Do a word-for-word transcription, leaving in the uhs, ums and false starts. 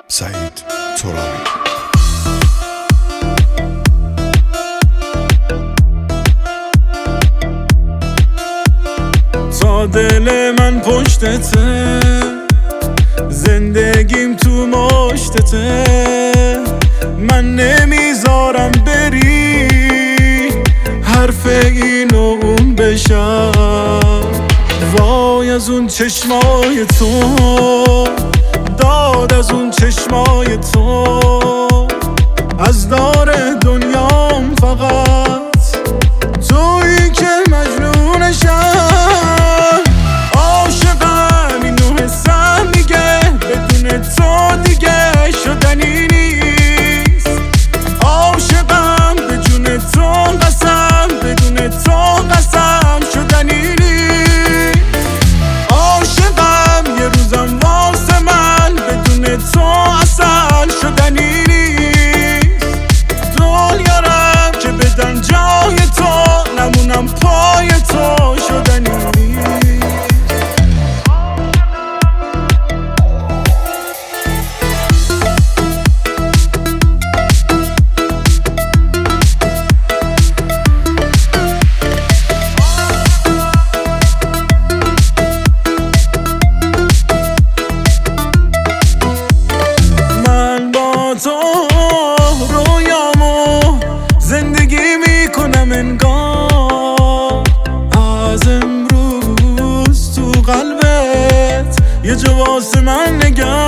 سعید ترابی. تا دل من پشتته، زندگیم تو مشتته، من نمیذارم بری، حرف این و اون بشم. وای از اون چشمای تو، داد از اون چشمای تو، از دار دنیام فقط تویی که مجنونشم. عاشقم اینو حسم میگه، بدون تو دیگه شدنی نیست. عاشقم به جون تو قسم، بدون تو قسم شدنی نیست. عاشقم یه روزم واسه من، بدون تو اصل شدنی نیست. دنیارم که بدن جای تو، نمونم پای تو شدنی نیست. من با تو رویامو زندگی میکنم انگار، از امروز تو قلبت یه جا واسه من نگه.